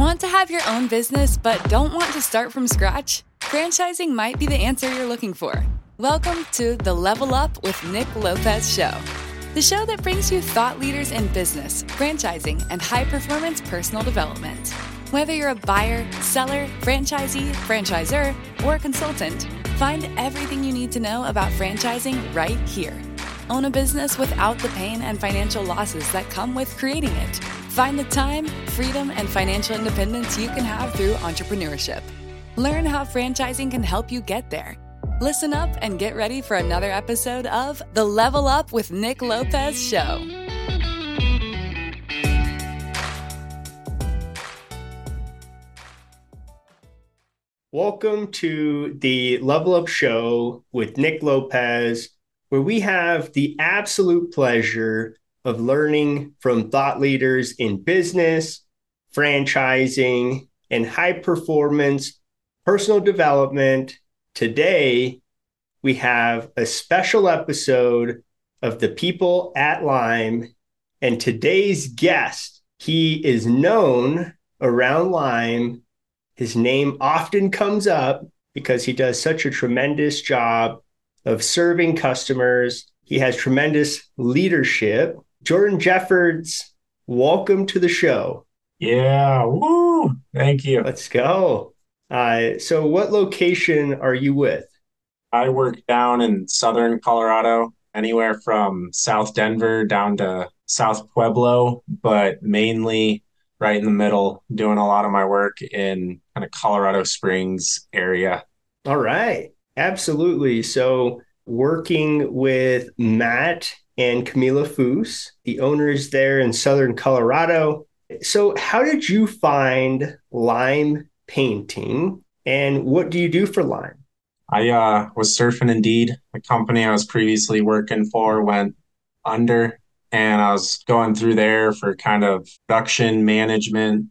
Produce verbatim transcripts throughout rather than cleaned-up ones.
Want to have your own business but don't want to start from scratch? Franchising might be the answer you're looking for. Welcome to the Level Up with Nick Lopez show, the show that brings you thought leaders in business, franchising, and high-performance personal development. Whether you're a buyer, seller, franchisee, franchisor, or consultant, find everything you need to know about franchising right here. Own a business without the pain and financial losses that come with creating it. Find the time, freedom, and financial independence you can have through entrepreneurship. Learn how franchising can help you get there. Listen up and get ready for another episode of the Level Up with Nick Lopez show. Welcome to the Level Up show with Nick Lopez, where we have the absolute pleasure of learning from thought leaders in business, franchising, and high-performance personal development. Today, we have a special episode of The People at Lime, and today's guest, he is known around Lime. His name often comes up because he does such a tremendous job of serving customers. He has tremendous leadership. Jordan Jeffords, welcome to the show. Yeah, woo! Thank you. Let's go. Uh, so what location are you with? I work down in southern Colorado, anywhere from South Denver down to South Pueblo, but mainly right in the middle, doing a lot of my work in kind of Colorado Springs area. All right. Absolutely. So working with Matt and Camila Foose, the owners there in Southern Colorado. So how did you find Lime Painting and what do you do for Lime? I uh, was surfing Indeed. The company I was previously working for went under, and I was going through there for kind of production management,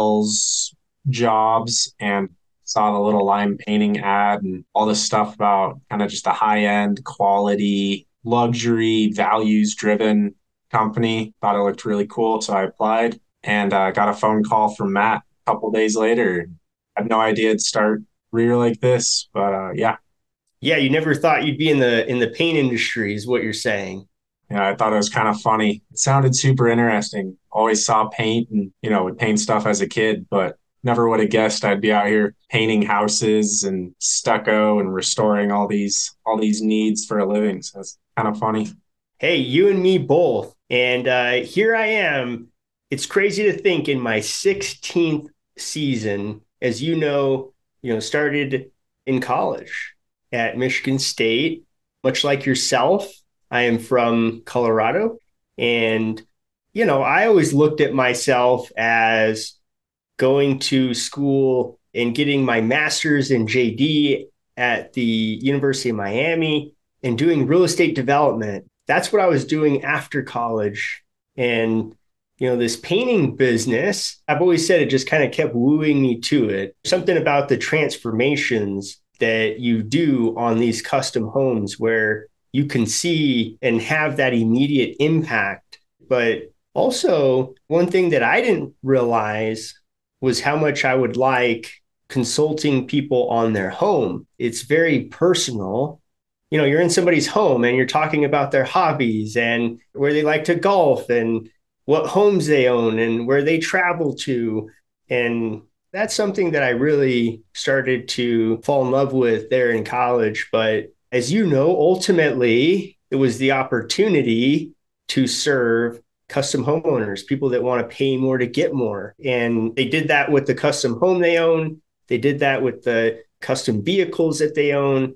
sales jobs, and saw the little Lime Painting ad and all this stuff about kind of just a high-end quality, luxury, values-driven company. Thought it looked really cool, so I applied and uh, got a phone call from Matt a couple days later. I had no idea it'd start career like this, but uh, yeah. Yeah, you never thought you'd be in the in the paint industry is what you're saying. Yeah, I thought it was kind of funny. It sounded super interesting. Always saw paint and, you know, would paint stuff as a kid, but never would have guessed I'd be out here painting houses and stucco and restoring all these all these needs for a living. So it's kind of funny. Hey, you and me both. And uh, here I am. It's crazy to think in my sixteenth season, as you know, you know, started in college at Michigan State. Much like yourself, I am from Colorado. And, you know, I always looked at myself as going to school and getting my master's in J D at the University of Miami and doing real estate development. That's what I was doing after college. And, you know, this painting business, I've always said it just kind of kept wooing me to it. Something about the transformations that you do on these custom homes where you can see and have that immediate impact. But also, one thing that I didn't realize was how much I would like consulting people on their home. It's very personal. You know, you're in somebody's home and you're talking about their hobbies and where they like to golf and what homes they own and where they travel to. And that's something that I really started to fall in love with there in college. But as you know, ultimately, it was the opportunity to serve custom homeowners, people that want to pay more to get more. And they did that with the custom home they own. They did that with the custom vehicles that they own.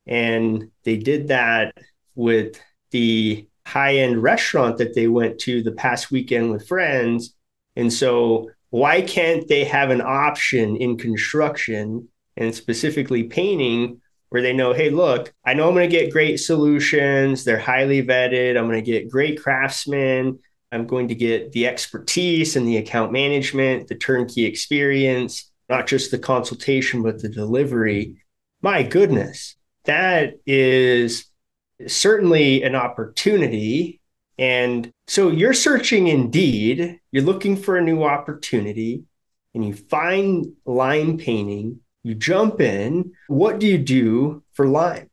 And they did that with the high-end restaurant that they went to the past weekend with friends. And so why can't they have an option in construction and specifically painting where they know, hey, look, I know I'm going to get great solutions. They're highly vetted. I'm going to get great craftsmen. I'm going to get the expertise and the account management, the turnkey experience, not just the consultation, but the delivery. My goodness, that is certainly an opportunity. And so you're searching Indeed, you're looking for a new opportunity. and you find Lime Painting, you jump in. What do you do for Lime?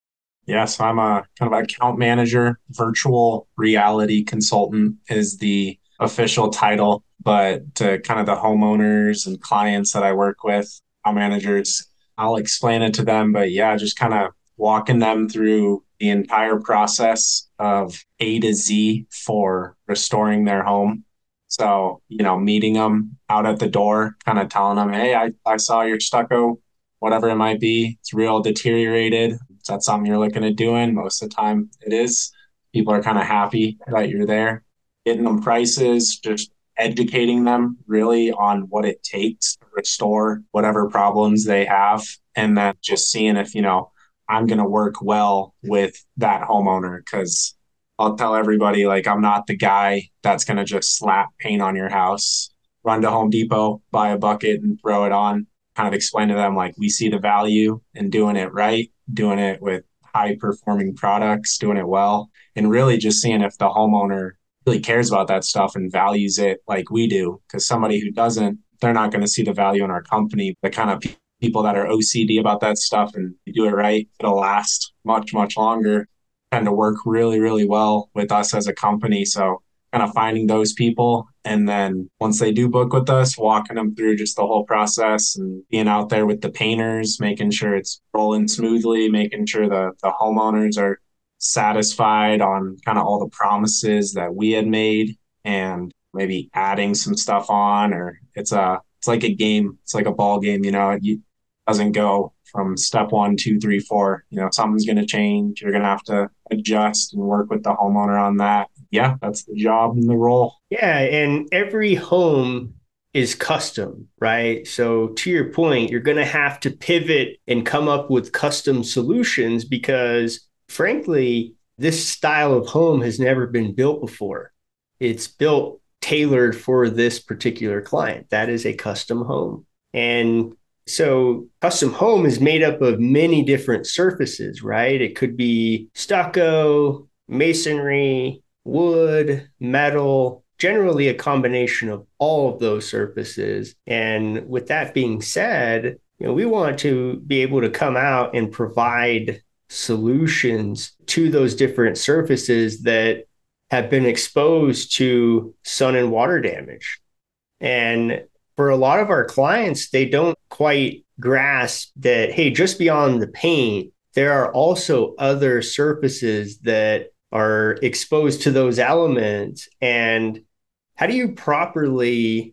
Yes, I'm a kind of account manager, virtual reality consultant is the official title, but to kind of the homeowners and clients that I work with, account managers, I'll explain it to them. But yeah, just kind of walking them through the entire process of A to Z for restoring their home. So, you know, meeting them out at the door, kind of telling them, hey, I, I saw your stucco, whatever it might be. It's real deteriorated. Is that something you're looking at doing? Most of the time it is. People are kind of happy that you're there, getting them prices, just educating them really on what it takes to restore whatever problems they have. And then just seeing if, you know, I'm going to work well with that homeowner, because I'll tell everybody, like, I'm not the guy that's going to just slap paint on your house, run to Home Depot, buy a bucket and throw it on. Kind of explain to them, like, we see the value in doing it right, doing it with high performing products, doing it well, and really just seeing if the homeowner really cares about that stuff and values it like we do. Because somebody who doesn't, they're not going to see the value in our company. The kind of pe- people that are O C D about that stuff and do it right, it'll last much, much longer, tend to work really, really well with us as a company. So kind of finding those people. And then once they do book with us, walking them through just the whole process and being out there with the painters, making sure it's rolling smoothly, making sure the, the homeowners are satisfied on kind of all the promises that we had made, and maybe adding some stuff on. Or it's a, it's like a game. It's like a ball game, you know, it doesn't go from step one, two, three, four. You know, something's going to change. You're going to have to adjust and work with the homeowner on that. Yeah, that's the job and the role. Yeah, and every home is custom, right? So to your point, you're going to have to pivot and come up with custom solutions because, frankly, this style of home has never been built before. It's built tailored for this particular client. That is a custom home. And so custom home is made up of many different surfaces, right? It could be stucco, masonry, wood, metal, generally a combination of all of those surfaces. And with that being said, you know, we want to be able to come out and provide solutions to those different surfaces that have been exposed to sun and water damage. And for a lot of our clients, they don't quite grasp that, hey, just beyond the paint, there are also other surfaces that are exposed to those elements. And how do you properly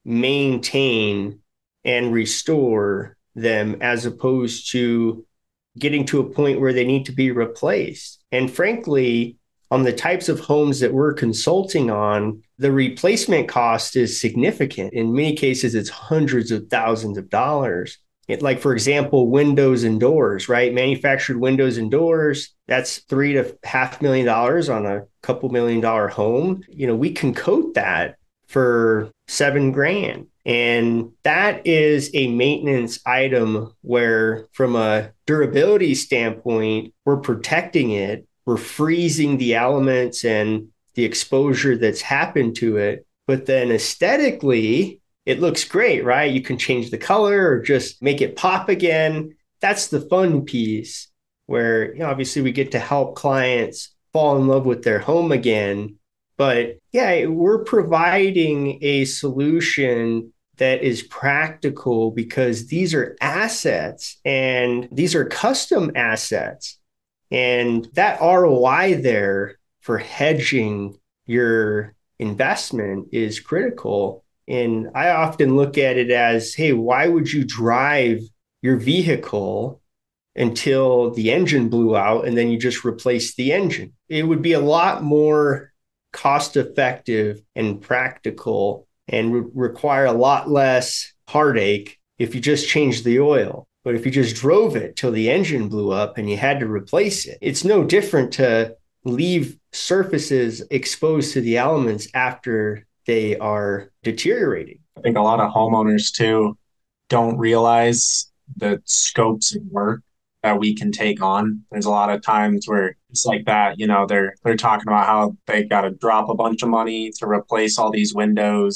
maintain and restore them as opposed to getting to a point where they need to be replaced? And frankly, on the types of homes that we're consulting on, the replacement cost is significant. In many cases, it's hundreds of thousands of dollars. It, like, for example, windows and doors, right? Manufactured windows and doors, that's three to half million dollars on a couple million dollar home. You know, we can coat that for seven grand. And that is a maintenance item where, from a durability standpoint, we're protecting it. We're freezing the elements and the exposure that's happened to it. But then aesthetically, it looks great, right? You can change the color or just make it pop again. That's the fun piece where, you know, obviously we get to help clients fall in love with their home again. But yeah, we're providing a solution that is practical because these are assets and these are custom assets. And that R O I there for hedging your investment is critical. And I often look at it as, hey, why would you drive your vehicle until the engine blew out and then you just replace the engine? It would be a lot more cost effective and practical and re- require a lot less heartache if you just changed the oil. But if you just drove it till the engine blew up and you had to replace it, it's no different to leave surfaces exposed to the elements after they are deteriorating. I think a lot of homeowners too don't realize the scopes of work that we can take on. There's a lot of times where it's like that, you know, they're they're talking about how they got to drop a bunch of money to replace all these windows.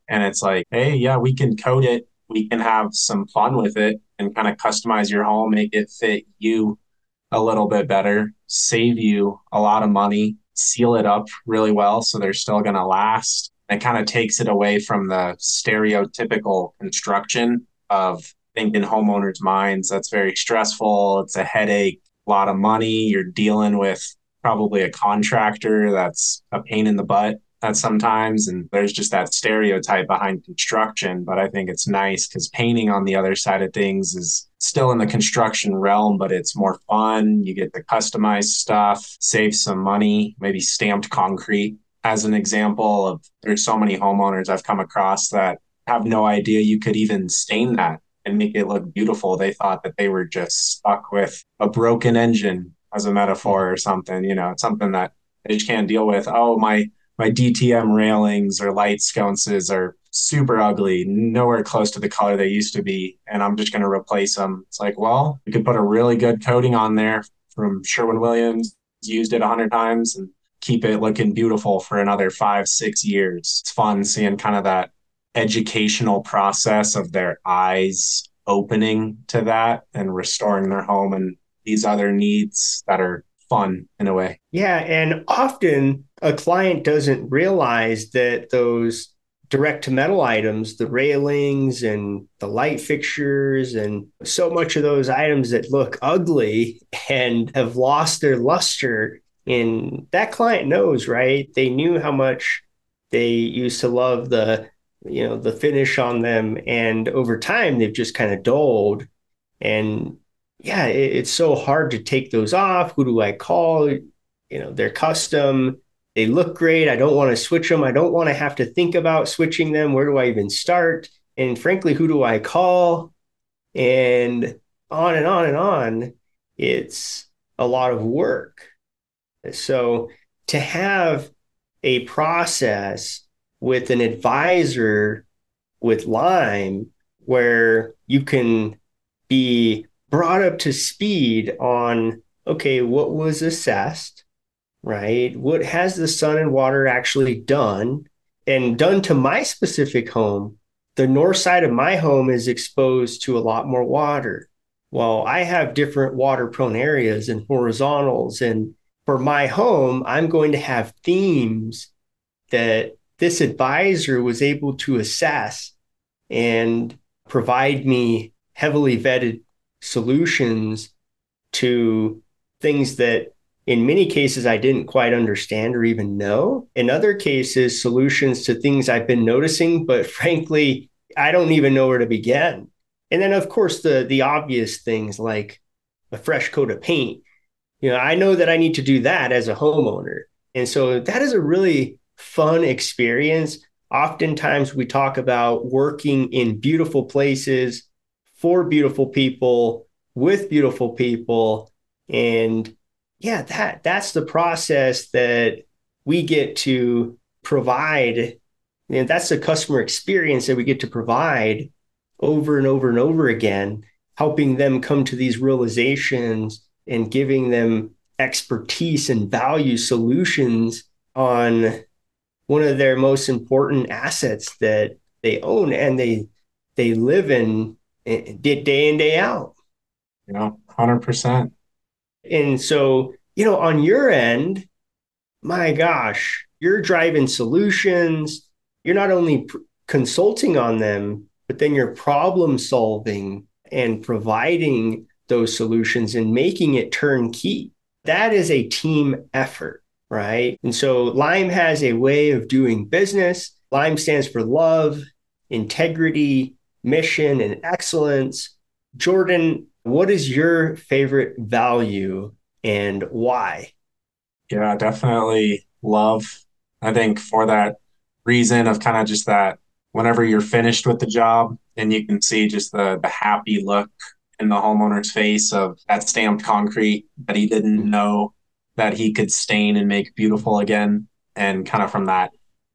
And it's like, hey, yeah, we can code it. We can have some fun with it and kind of customize your home, make it fit you a little bit better, save you a lot of money, seal it up really well so they're still going to last. It kind of takes it away from the stereotypical construction of thinking homeowners' minds. That's very stressful. It's a headache, a lot of money. You're dealing with probably a contractor that's a pain in the butt at sometimes. And there's just that stereotype behind construction. But I think it's nice because painting on the other side of things is still in the construction realm, but it's more fun. You get to customize stuff, save some money, maybe stamped concrete as an example of there's so many homeowners I've come across that have no idea you could even stain that and make it look beautiful. They thought that they were just stuck with a broken engine as a metaphor or something, you know, it's something that they just can't deal with. Oh, my my D T M railings or light sconces are super ugly, nowhere close to the color they used to be, and I'm just going to replace them. It's like, well, you could put a really good coating on there from Sherwin-Williams, used it a hundred times, and keep it looking beautiful for another five, six years. It's fun seeing kind of that educational process of their eyes opening to that and restoring their home and these other needs that are fun in a way. Yeah. And often a client doesn't realize that those direct to metal items, the railings and the light fixtures, and so much of those items that look ugly and have lost their luster. And that client knows, right? They knew how much they used to love the, you know, the finish on them. And over time, they've just kind of dulled. And yeah, it, it's so hard to take those off. Who do I call? You know, they're custom. They look great. I don't want to switch them. I don't want to have to think about switching them. Where do I even start? And frankly, who do I call? And on and on and on. It's a lot of work. So to have a process with an advisor with Lime where you can be brought up to speed on, okay, what was assessed, right? What has the sun and water actually done? And done to my specific home, the north side of my home is exposed to a lot more water. Well, I have different water prone areas and horizontals. And for my home, I'm going to have themes that this advisor was able to assess and provide me heavily vetted solutions to things that in many cases I didn't quite understand or even know. In other cases, solutions to things I've been noticing, but frankly, I don't even know where to begin. And then, of course, the the obvious things like a fresh coat of paint. You know, I know that I need to do that as a homeowner. And so that is a really fun experience. Oftentimes we talk about working in beautiful places for beautiful people with beautiful people. And yeah, that that's the process that we get to provide. And that's the customer experience that we get to provide over and over and over again, helping them come to these realizations and giving them expertise and value solutions on one of their most important assets that they own and they they live in day in, day out. You know, one hundred percent. And so, you know, on your end, my gosh, you're driving solutions. You're not only pr- consulting on them, but then you're problem solving and providing those solutions and making it turnkey. That is a team effort, right? And so Lime has a way of doing business. Lime stands for love, integrity, mission, and excellence. Jordan, what is your favorite value and why? Yeah, definitely love. I think for that reason of kind of just that whenever you're finished with the job and you can see just the the happy look in the homeowner's face of that stamped concrete that he didn't know that he could stain and make beautiful again. And kind of from that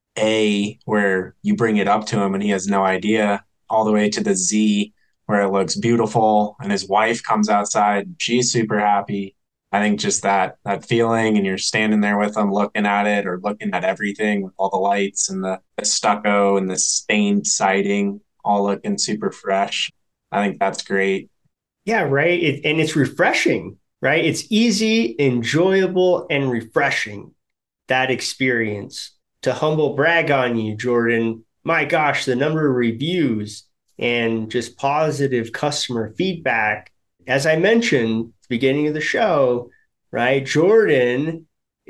A where you bring it up to him and he has no idea, all the way to the Z where it looks beautiful and his wife comes outside. She's super happy. I think just that that feeling, and you're standing there with them looking at it or looking at everything with all the lights and the, the stucco and the stained siding all looking super fresh. I think that's great. Yeah, right. It, and it's refreshing, right? It's easy, enjoyable, and refreshing, that experience. To humble brag on you, Jordan, my gosh, the number of reviews and just positive customer feedback. As I mentioned at the beginning of the show, right? Jordan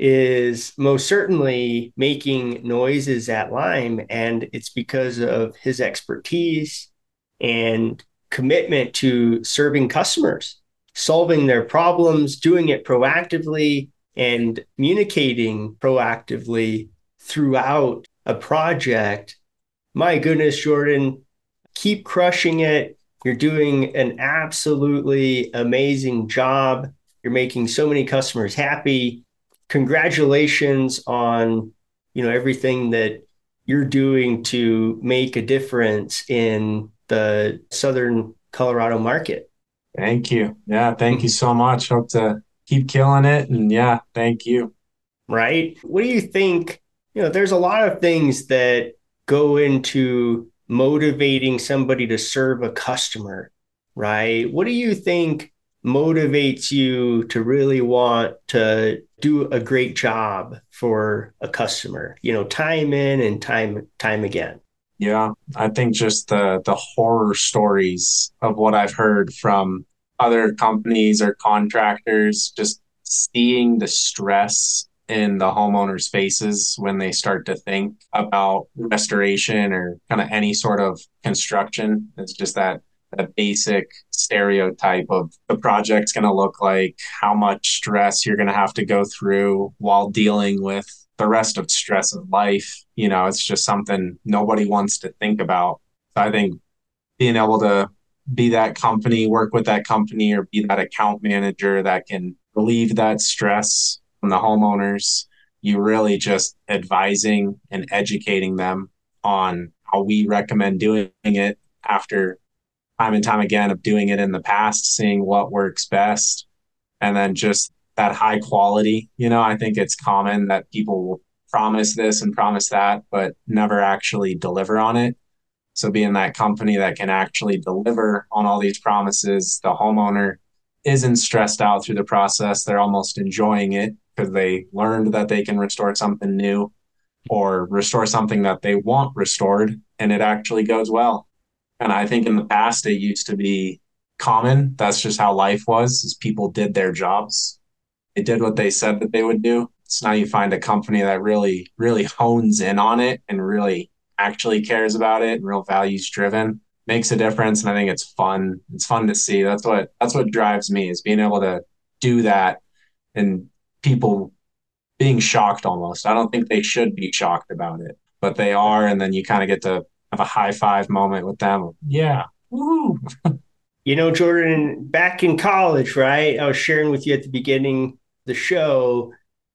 is most certainly making noises at Lime, and it's because of his expertise and commitment to serving customers, solving their problems, doing it proactively, and communicating proactively throughout a project. My goodness, Jordan, keep crushing it. You're doing an absolutely amazing job. You're making so many customers happy. Congratulations on, you know, everything that you're doing to make a difference in the Southern Colorado market. Thank you. Yeah, thank you so much. Hope to keep killing it. And yeah, thank you. Right? What do you think? You know, there's a lot of things that go into motivating somebody to serve a customer, right? What do you think motivates you to really want to do a great job for a customer, you know, time in and time time again? Yeah, I think just the the horror stories of what I've heard from other companies or contractors, just seeing the stress in the homeowners' faces when they start to think about restoration or kind of any sort of construction. It's just that that basic stereotype of the project's going to look like, how much stress you're going to have to go through while dealing with the rest of stress of life. You know, it's just something nobody wants to think about. So I think being able to be that company, work with that company, or be that account manager that can relieve that stress from the homeowners, you really just advising and educating them on how we recommend doing it after time and time again of doing it in the past, seeing what works best, and then just that high quality. You know, I think it's common that people will promise this and promise that, but never actually deliver on it. So being that company that can actually deliver on all these promises, the homeowner isn't stressed out through the process. They're almost enjoying it because they learned that they can restore something new or restore something that they want restored, and it actually goes well. And I think in the past, it used to be common. That's just how life was, is people did their jobs. They did what they said that they would do. So now you find a company that really, really hones in on it and really actually cares about it and real values driven, makes a difference. And I think it's fun. It's fun to see. That's what, that's what drives me, is being able to do that and people being shocked almost. I don't think they should be shocked about it, but they are. And then you kind of get to have a high five moment with them. Yeah. Woo. You know, Jordan, back in college, right? I was sharing with you at the beginning of the show,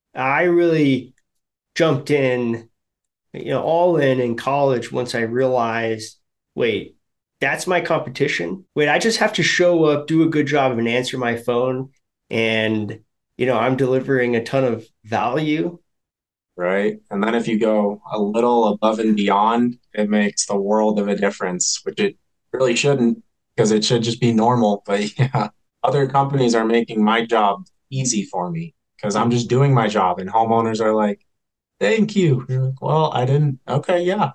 I really jumped in, you know, all in in college once I realized, wait, that's my competition. Wait, I just have to show up, do a good job, and answer my phone. And, you know, I'm delivering a ton of value. Right. And then if you go a little above and beyond, it makes the world of a difference, which it really shouldn't, because it should just be normal. But yeah, other companies are making my job easy for me because I'm just doing my job. And homeowners are like, thank you. You're like, well, I didn't. Okay, yeah.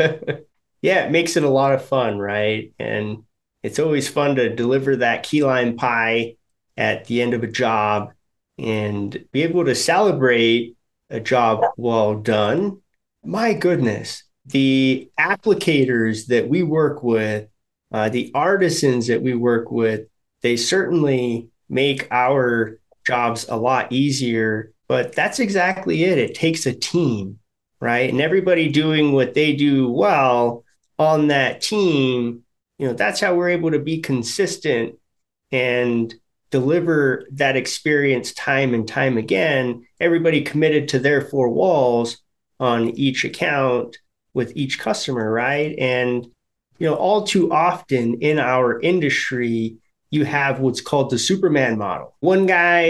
Yeah, it makes it a lot of fun, right? And it's always fun to deliver that key lime pie at the end of a job and be able to celebrate a job well done. My goodness, the applicators that we work with, uh, the artisans that we work with, they certainly make our jobs a lot easier. But that's exactly it. It takes a team, right? And everybody doing what they do well on that team, you know, that's how we're able to be consistent and deliver that experience time and time again. Everybody committed to their four walls on each account with each customer, right? And, you know, all too often in our industry, you have what's called the Superman model. One guy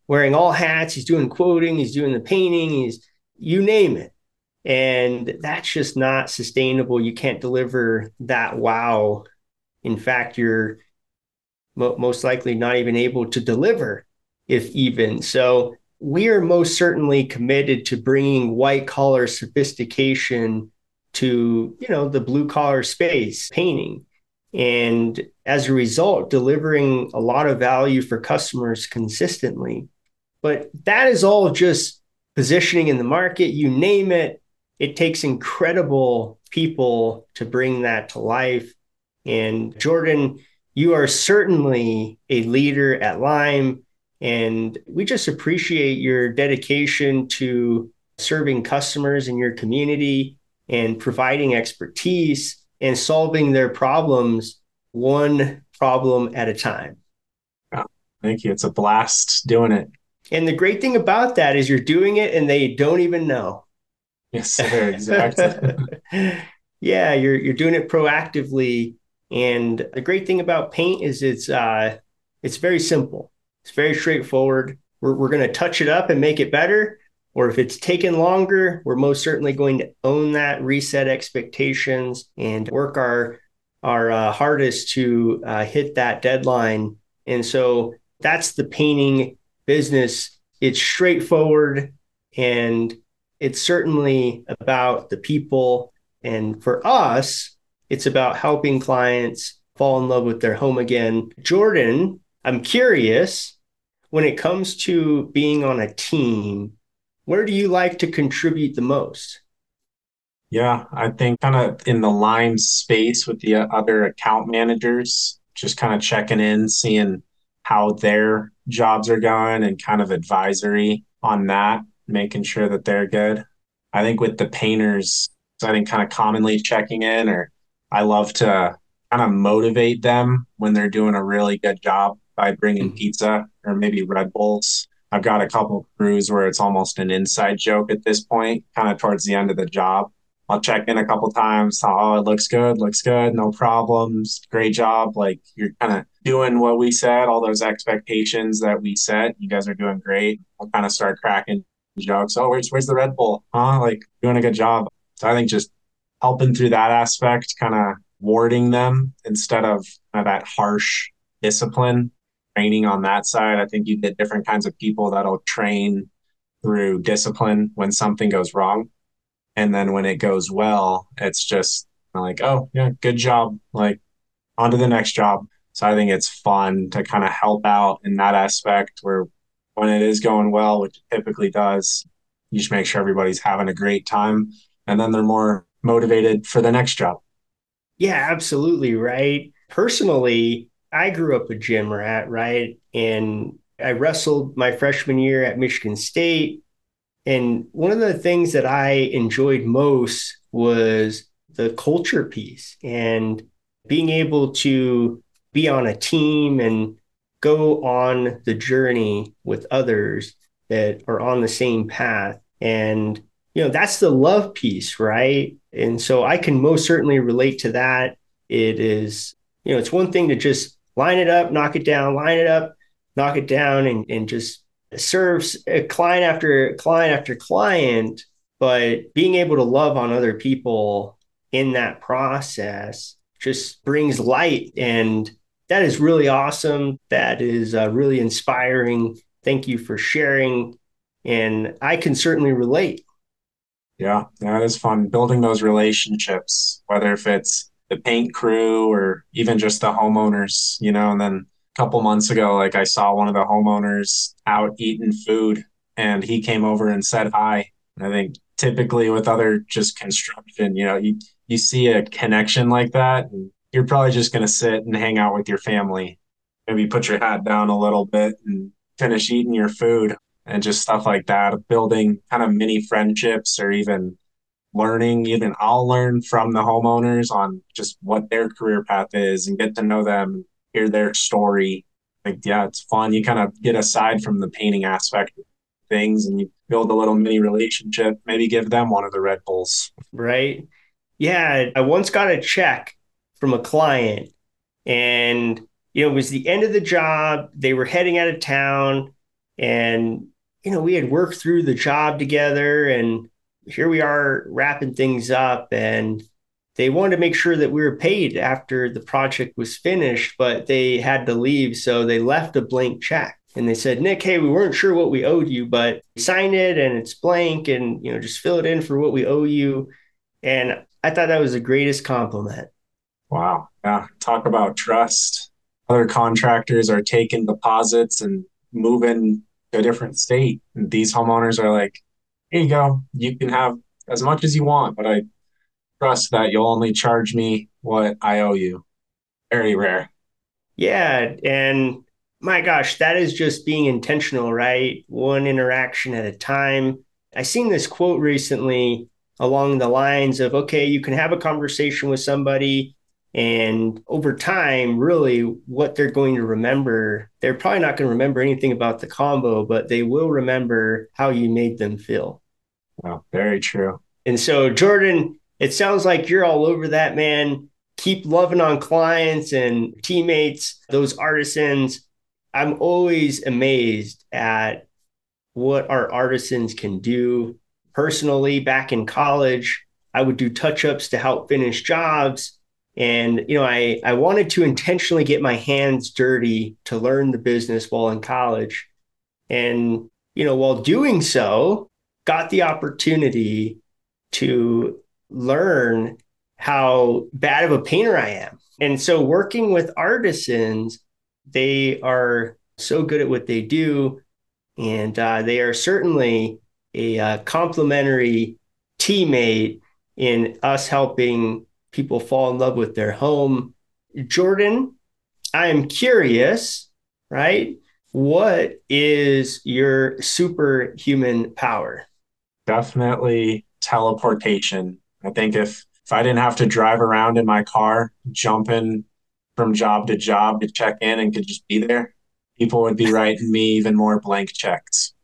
wearing all hats. He's doing quoting, he's doing the painting, he's you name it. And that's just not sustainable. You can't deliver that wow. In fact, you're mo- most likely not even able to deliver, if even. So we are most certainly committed to bringing white collar sophistication to, you know, the blue collar space, painting. And as a result, delivering a lot of value for customers consistently. But that is all just positioning in the market, you name it. It takes incredible people to bring that to life. And Jordan, you are certainly a leader at Lime. And we just appreciate your dedication to serving customers in your community and providing expertise and solving their problems one problem at a time. Oh, thank you. It's a blast doing it. And the great thing about that is you're doing it and they don't even know. Yes, sir. Exactly. Yeah, you're you're doing it proactively. And the great thing about paint is it's uh it's very simple. It's very straightforward. We're we're going to touch it up and make it better. Or if it's taken longer, we're most certainly going to own that, reset expectations, and work our our uh, hardest to uh, hit that deadline. And so that's the painting business. It's straightforward, and it's certainly about the people. And for us, it's about helping clients fall in love with their home again. Jordan, I'm curious, when it comes to being on a team, where do you like to contribute the most? Yeah, I think kind of in the Lime space with the other account managers, just kind of checking in, seeing how their jobs are going and kind of advisory on that, making sure that they're good. I think with the painters, I think kind of commonly checking in, or I love to kind of motivate them when they're doing a really good job by bringing pizza or maybe Red Bulls. I've got a couple crews where it's almost an inside joke at this point, kind of towards the end of the job. I'll check in a couple times. Oh, it looks good, looks good, no problems, great job. Like you're kind of doing what we said, all those expectations that we set. You guys are doing great. I'll kind of start cracking jokes. Oh, where's where's the Red Bull? Huh? Like doing a good job. So I think just helping through that aspect, kind of warding them instead of kind of that harsh discipline, training on that side. I think you get different kinds of people that'll train through discipline when something goes wrong. And then when it goes well, it's just like, oh, yeah, good job. Like on to the next job. So I think it's fun to kind of help out in that aspect where when it is going well, which it typically does, you just make sure everybody's having a great time. And then they're more motivated for the next job. Yeah, absolutely. Right. Personally, I grew up a gym rat, right? And I wrestled my freshman year at Michigan State. And one of the things that I enjoyed most was the culture piece and being able to be on a team and go on the journey with others that are on the same path. And, you know, that's the love piece, right? And so I can most certainly relate to that. It is, you know, it's one thing to just line it up, knock it down, line it up, knock it down, and, and just serves a client after client after client, but being able to love on other people in that process just brings light. And that is really awesome. That is uh, really inspiring. Thank you for sharing. And I can certainly relate. Yeah, yeah, it is fun building those relationships, whether if it's the paint crew or even just the homeowners, you know, and then couple months ago, like I saw one of the homeowners out eating food and he came over and said hi. And I think typically with other just construction, you know, you, you see a connection like that, and you're probably just going to sit and hang out with your family, maybe put your hat down a little bit and finish eating your food and just stuff like that, building kind of mini friendships or even learning. Even I'll learn from the homeowners on just what their career path is and get to know them, hear their story. Like, yeah, it's fun. You kind of get aside from the painting aspect of things and you build a little mini relationship, maybe give them one of the Red Bulls. Right. Yeah. I once got a check from a client and, you know, it was the end of the job. They were heading out of town And, you know, we had worked through the job together, and here we are wrapping things up. And they wanted to make sure that we were paid after the project was finished, but they had to leave. So they left a blank check. And they said, Nick, hey, we weren't sure what we owed you, but sign it and it's blank, and, you know, just fill it in for what we owe you. And I thought that was the greatest compliment. Wow. Yeah. Talk about trust. Other contractors are taking deposits and moving to a different state. And these homeowners are like, here you go. You can have as much as you want, but I trust that you'll only charge me what I owe you. Very rare. Yeah. And my gosh, that is just being intentional, right? One interaction at a time. I seen this quote recently along the lines of, okay, you can have a conversation with somebody, and over time, really what they're going to remember, they're probably not going to remember anything about the combo, but they will remember how you made them feel. Wow, very true. And so, Jordan, it sounds like you're all over that, man. Keep loving on clients and teammates, those artisans. I'm always amazed at what our artisans can do. Personally, back in college, I would do touch-ups to help finish jobs. And, you know, I, I wanted to intentionally get my hands dirty to learn the business while in college. And, you know, while doing so, got the opportunity to learn how bad of a painter I am. And so working with artisans, they are so good at what they do. And uh, they are certainly a uh, complementary teammate in us helping people fall in love with their home. Jordan, I am curious, right? What is your superhuman power? Definitely teleportation. I think if, if I didn't have to drive around in my car, jumping from job to job to check in and could just be there, people would be writing me even more blank checks.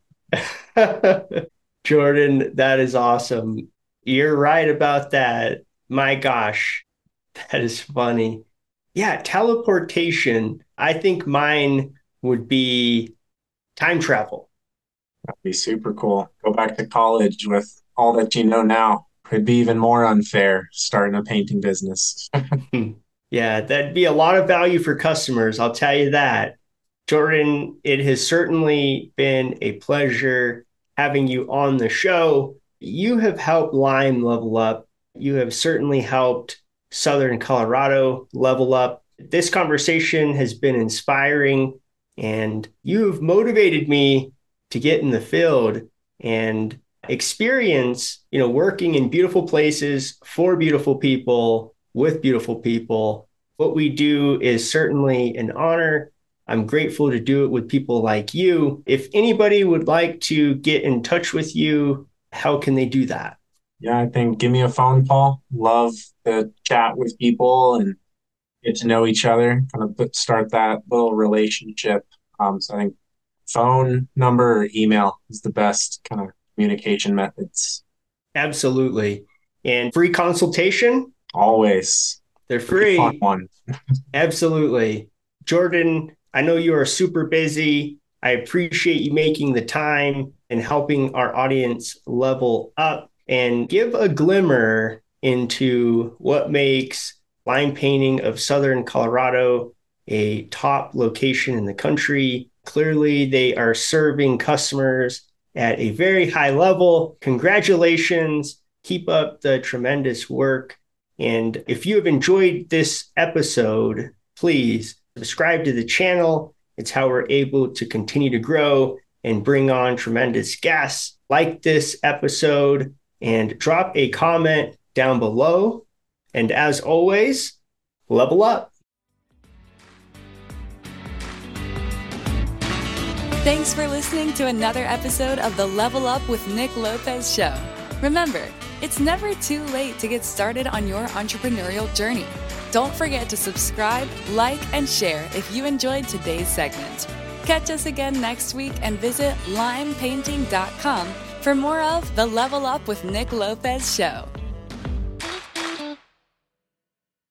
Jordan, that is awesome. You're right about that. My gosh, that is funny. Yeah, teleportation. I think mine would be time travel. That'd be super cool. Go back to college with all that you know now. It'd be even more unfair starting a painting business. Yeah, that'd be a lot of value for customers. I'll tell you that. Jordan, it has certainly been a pleasure having you on the show. You have helped Lime level up. You have certainly helped Southern Colorado level up. This conversation has been inspiring, and you've motivated me to get in the field and experience, you know, working in beautiful places for beautiful people with beautiful people. What we do is certainly an honor. I'm grateful to do it with people like you. If anybody would like to get in touch with you, how can they do that? Yeah, I think give me a phone call. Love to chat with people and get to know each other, kind of put, start that little relationship. Um, so I think phone number or email is the best kind of communication methods. Absolutely. And free consultation? Always. They're free. Fun one. Absolutely. Jordan, I know you are super busy. I appreciate you making the time and helping our audience level up and give a glimmer into what makes Lime Painting of Southern Colorado a top location in the country. Clearly, they are serving customers at a very high level. Congratulations. Keep up the tremendous work. And if you have enjoyed this episode, please subscribe to the channel. It's how we're able to continue to grow and bring on tremendous guests like this episode. And drop a comment down below. And as always, level up. Thanks for listening to another episode of the Level Up with Nick Lopez show. Remember, it's never too late to get started on your entrepreneurial journey. Don't forget to subscribe, like, and share if you enjoyed today's segment. Catch us again next week and visit lime painting dot com for more of the Level Up with Nick Lopez show.